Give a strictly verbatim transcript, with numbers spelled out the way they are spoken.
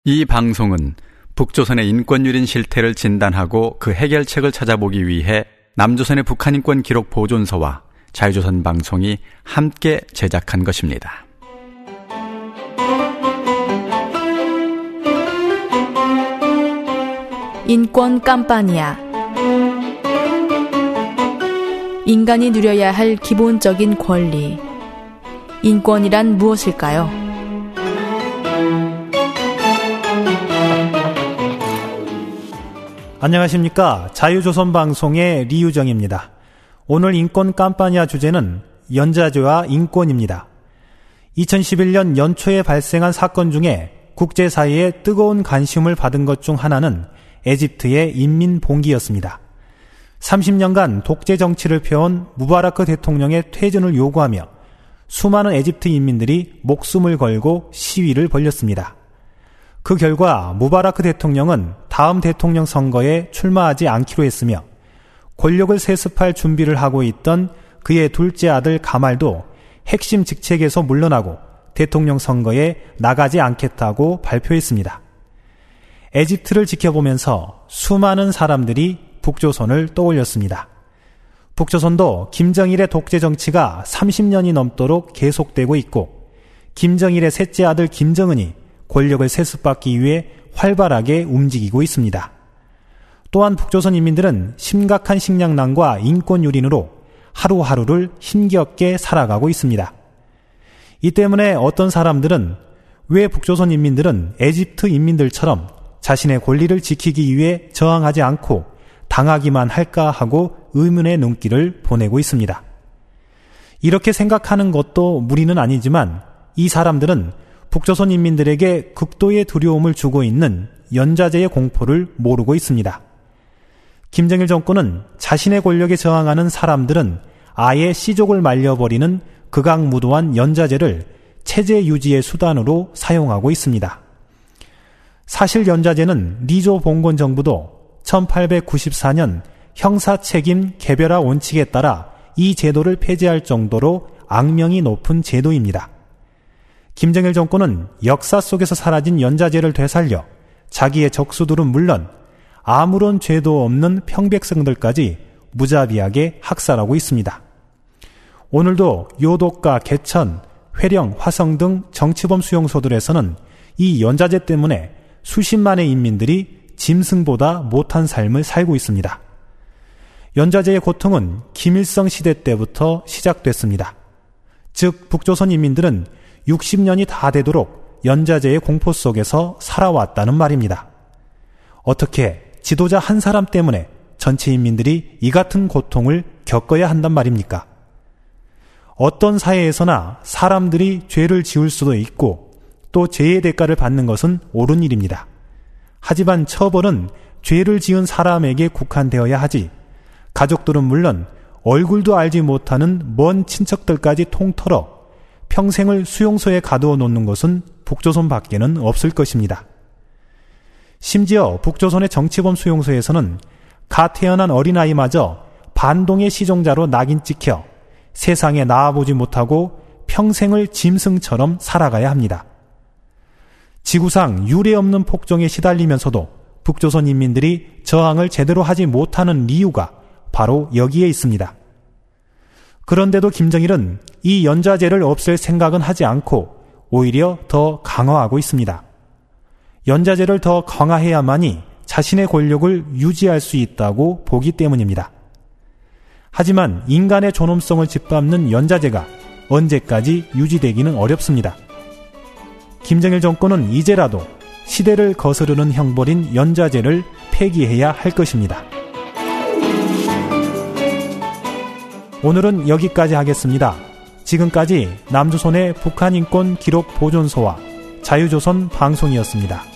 이 방송은 북조선의 인권유린 실태를 진단하고 그 해결책을 찾아보기 위해 남조선의 북한인권 기록 보존소와 자유조선 방송이 함께 제작한 것입니다. 인권 깜파니아. 인간이 누려야 할 기본적인 권리. 인권이란 무엇일까요? 안녕하십니까. 자유조선 방송의 리유정입니다. 오늘 인권 깜파니아 주제는 연자제와 인권입니다. 이천십일 년 연초에 발생한 사건 중에 국제사회의 뜨거운 관심을 받은 것 중 하나는 에집트의 인민 봉기였습니다. 삼십 년간 독재 정치를 펴온 무바라크 대통령의 퇴진을 요구하며 수많은 에집트 인민들이 목숨을 걸고 시위를 벌였습니다. 그 결과 무바라크 대통령은 다음 대통령 선거에 출마하지 않기로 했으며 권력을 세습할 준비를 하고 있던 그의 둘째 아들 가말도 핵심 직책에서 물러나고 대통령 선거에 나가지 않겠다고 발표했습니다. 에집트를 지켜보면서 수많은 사람들이 북조선을 떠올렸습니다. 북조선도 김정일의 독재 정치가 삼십 년이 넘도록 계속되고 있고 김정일의 셋째 아들 김정은이 권력을 세습받기 위해 활발하게 움직이고 있습니다. 또한 북조선 인민들은 심각한 식량난과 인권 유린으로 하루하루를 힘겹게 살아가고 있습니다. 이 때문에 어떤 사람들은 왜 북조선 인민들은 에집트 인민들처럼 자신의 권리를 지키기 위해 저항하지 않고 당하기만 할까 하고 의문의 눈길을 보내고 있습니다. 이렇게 생각하는 것도 무리는 아니지만 이 사람들은 북조선 인민들에게 극도의 두려움을 주고 있는 연자제의 공포를 모르고 있습니다. 김정일 정권은 자신의 권력에 저항하는 사람들은 아예 씨족을 말려버리는 극악무도한 연자제를 체제 유지의 수단으로 사용하고 있습니다. 사실 연자제는 리조 봉건 정부도 천팔백구십사 년 형사책임 개별화 원칙에 따라 이 제도를 폐지할 정도로 악명이 높은 제도입니다. 김정일 정권은 역사 속에서 사라진 연자제를 되살려 자기의 적수들은 물론 아무런 죄도 없는 평백성들까지 무자비하게 학살하고 있습니다. 오늘도 요독과 개천, 회령, 화성 등 정치범 수용소들에서는 이 연자제 때문에 수십만의 인민들이 짐승보다 못한 삶을 살고 있습니다. 연자제의 고통은 김일성 시대 때부터 시작됐습니다. 즉 북조선 인민들은 육십 년이 다 되도록 연자제의 공포 속에서 살아왔다는 말입니다. 어떻게 지도자 한 사람 때문에 전체 인민들이 이 같은 고통을 겪어야 한단 말입니까? 어떤 사회에서나 사람들이 죄를 지을 수도 있고 또 죄의 대가를 받는 것은 옳은 일입니다. 하지만 처벌은 죄를 지은 사람에게 국한되어야 하지 가족들은 물론 얼굴도 알지 못하는 먼 친척들까지 통틀어 평생을 수용소에 가두어 놓는 것은 북조선 밖에는 없을 것입니다. 심지어 북조선의 정치범 수용소에서는 갓 태어난 어린아이마저 반동의 시종자로 낙인 찍혀 세상에 나와보지 못하고 평생을 짐승처럼 살아가야 합니다. 지구상 유례없는 폭정에 시달리면서도 북조선 인민들이 저항을 제대로 하지 못하는 이유가 바로 여기에 있습니다. 그런데도 김정일은 이 연자제를 없앨 생각은 하지 않고 오히려 더 강화하고 있습니다. 연자제를 더 강화해야만이 자신의 권력을 유지할 수 있다고 보기 때문입니다. 하지만 인간의 존엄성을 짓밟는 연자제가 언제까지 유지되기는 어렵습니다. 김정일 정권은 이제라도 시대를 거스르는 형벌인 연자제를 폐기해야 할 것입니다. 오늘은 여기까지 하겠습니다. 지금까지 남조선의 북한인권 기록 보존소와 자유조선 방송이었습니다.